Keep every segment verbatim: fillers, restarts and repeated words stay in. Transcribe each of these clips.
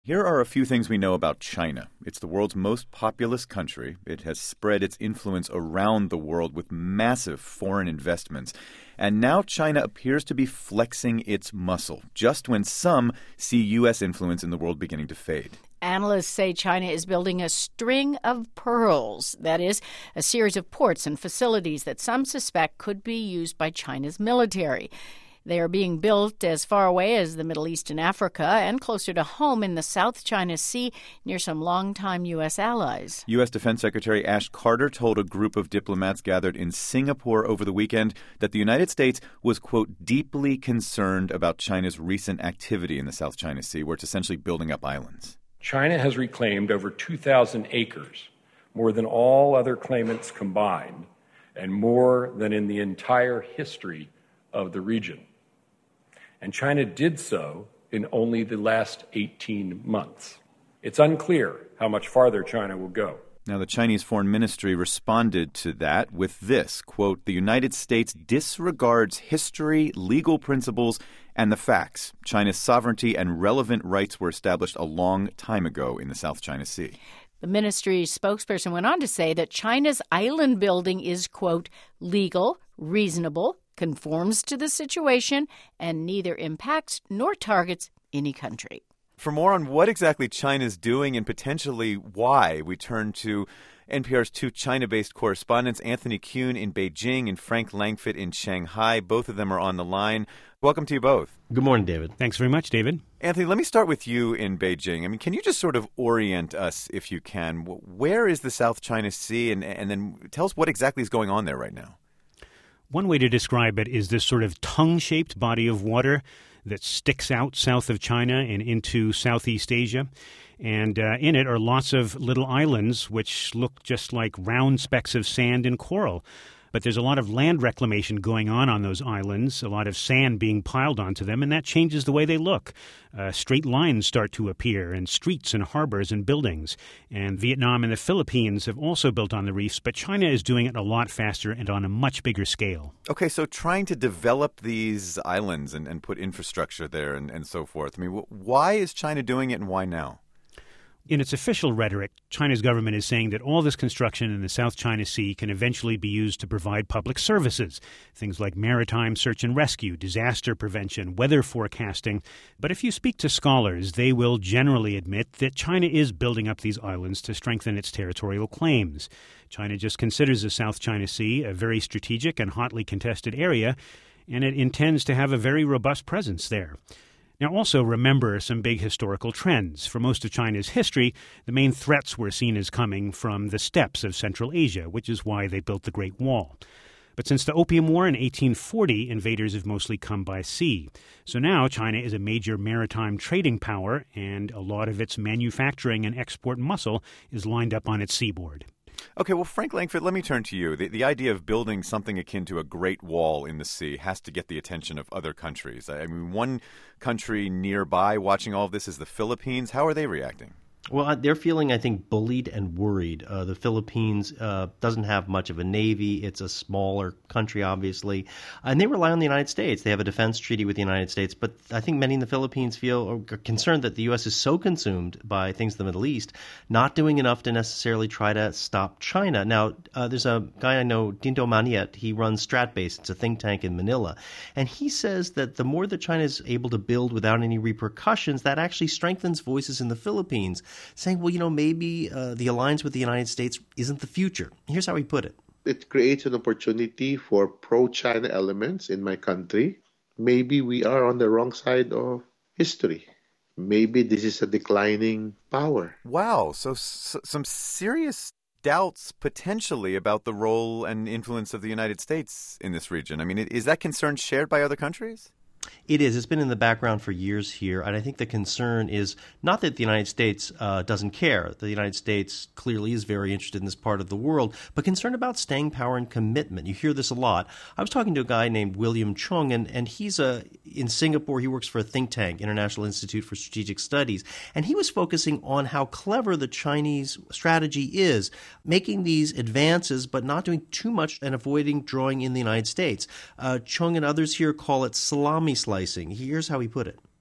Here are a few things we know about China. It's the world's most populous country. It has spread its influence around the world with massive foreign investments. And now China appears to be flexing its muscle, just when some see U S influence in the world beginning to fade. Analysts say China is building a string of pearls. That is, a series of ports and facilities that some suspect could be used by China's military. They are being built as far away as the Middle East and Africa and closer to home in the South China Sea near some longtime U S allies. U S. Defense Secretary Ash Carter told a group of diplomats gathered in Singapore over the weekend that the United States was, quote, deeply concerned about China's recent activity in the South China Sea, where it's essentially building up islands. China has reclaimed over two thousand acres, more than all other claimants combined, and more than in the entire history of the region. And China did so in only the last eighteen months. It's unclear how much farther China will go. Now, the Chinese Foreign Ministry responded to that with this, quote, the United States disregards history, legal principles, and the facts. China's sovereignty and relevant rights were established a long time ago in the South China Sea. The ministry's spokesperson went on to say that China's island building is, quote, legal, reasonable, conforms to the situation, and neither impacts nor targets any country. For more on what exactly China's doing and potentially why, we turn to N P R's two China-based correspondents, Anthony Kuhn in Beijing and Frank Langfitt in Shanghai. Both of them are on the line. Welcome to you both. Good morning, David. Thanks very much, David. Anthony, let me start with you in Beijing. I mean, can you just sort of orient us, if you can? Where is the South China Sea, and, and then tell us what exactly is going on there right now? One way to describe it is this sort of tongue-shaped body of water that sticks out south of China and into Southeast Asia. And uh, in it are lots of little islands which look just like round specks of sand and coral. But there's a lot of land reclamation going on on those islands, a lot of sand being piled onto them, and that changes the way they look. Uh, straight lines start to appear, and streets and harbors and buildings. And Vietnam and the Philippines have also built on the reefs, but China is doing it a lot faster and on a much bigger scale. Okay, so trying to develop these islands and, and put infrastructure there and, and so forth. I mean, wh- why is China doing it and why now? In its official rhetoric, China's government is saying that all this construction in the South China Sea can eventually be used to provide public services, things like maritime search and rescue, disaster prevention, weather forecasting. But if you speak to scholars, they will generally admit that China is building up these islands to strengthen its territorial claims. China just considers the South China Sea a very strategic and hotly contested area, and it intends to have a very robust presence there. Now, also remember some big historical trends. For most of China's history, the main threats were seen as coming from the steppes of Central Asia, which is why they built the Great Wall. But since the Opium War in eighteen forty, invaders have mostly come by sea. So now China is a major maritime trading power, and a lot of its manufacturing and export muscle is lined up on its seaboard. Okay, well, Frank Langfitt, let me turn to you. The, the idea of building something akin to a great wall in the sea has to get the attention of other countries. I mean, one country nearby watching all of this is the Philippines. How are they reacting? Well, they're feeling, I think, bullied and worried. Uh, the Philippines uh, doesn't have much of a navy. It's a smaller country, obviously. And they rely on the United States. They have a defense treaty with the United States. But I think many in the Philippines feel are concerned that the U S is so consumed by things in the Middle East, not doing enough to necessarily try to stop China. Now, uh, there's a guy I know, Dinto Maniet. He runs Stratbase. It's a think tank in Manila. And he says that the more that China is able to build without any repercussions, that actually strengthens voices in the Philippines, saying, well, you know, maybe uh, the alliance with the United States isn't the future. Here's how he put it. It creates an opportunity for pro-China elements in my country. Maybe we are on the wrong side of history. Maybe this is a declining power. Wow. So, so some serious doubts potentially about the role and influence of the United States in this region. I mean, is that concern shared by other countries? It is. It's been in the background for years here. And I think the concern is not that the United States uh, doesn't care. The United States clearly is very interested in this part of the world, but concerned about staying power and commitment. You hear this a lot. I was talking to a guy named William Chung, and, and he's a, in Singapore. He works for a think tank, International Institute for Strategic Studies. And he was focusing on how clever the Chinese strategy is, making these advances but not doing too much and avoiding drawing in the United States. Uh, Chung and others here call it salami slicing. Here's how he put it.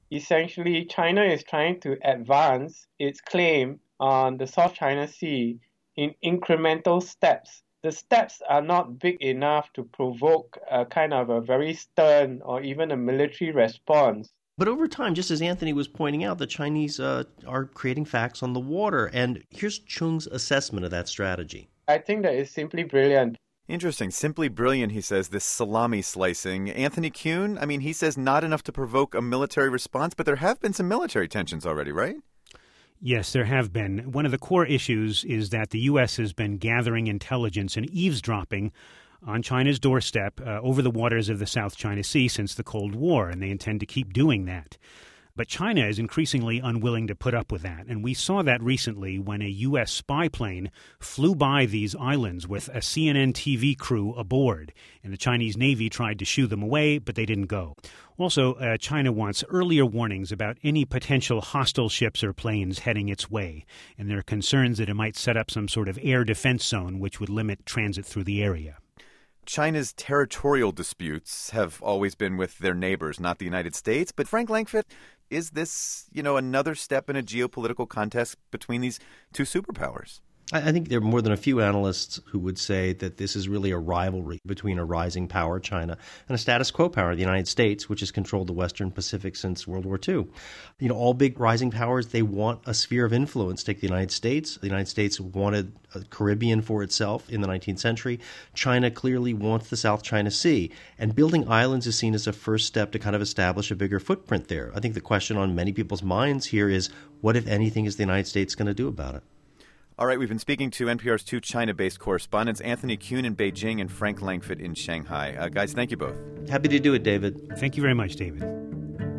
essentially China is trying to advance its claim on the South China Sea in incremental steps. The steps are not big enough to provoke a kind of a very stern or even a military response. But over time, just as Anthony was pointing out, the Chinese uh, are creating facts on the water. And here's Chung's assessment of that strategy. I think that is simply brilliant. Interesting. Simply brilliant, he says, this salami slicing. Anthony Kuhn, I mean, he says not enough to provoke a military response, but there have been some military tensions already, right? Yes, there have been. One of the core issues is that the U S has been gathering intelligence and eavesdropping on China's doorstep uh, over the waters of the South China Sea since the Cold War, and they intend to keep doing that. But China is increasingly unwilling to put up with that, and we saw that recently when a U S spy plane flew by these islands with a C N N T V crew aboard, and the Chinese Navy tried to shoo them away, but they didn't go. Also, uh, China wants earlier warnings about any potential hostile ships or planes heading its way, and there are concerns that it might set up some sort of air defense zone which would limit transit through the area. China's territorial disputes have always been with their neighbors, not the United States. But Frank Langfitt, is this, you know, another step in a geopolitical contest between these two superpowers? I think there are more than a few analysts who would say that this is really a rivalry between a rising power, China, and a status quo power, the United States, which has controlled the Western Pacific since World War Two. You know, all big rising powers, they want a sphere of influence. Take the United States. The United States wanted a Caribbean for itself in the nineteenth century. China clearly wants the South China Sea. And building islands is seen as a first step to kind of establish a bigger footprint there. I think the question on many people's minds here is, what, if anything, is the United States going to do about it? All right, we've been speaking to N P R's two China-based correspondents, Anthony Kuhn in Beijing and Frank Langfitt in Shanghai. Uh, guys, thank you both. Happy to do it, David. Thank you very much, David.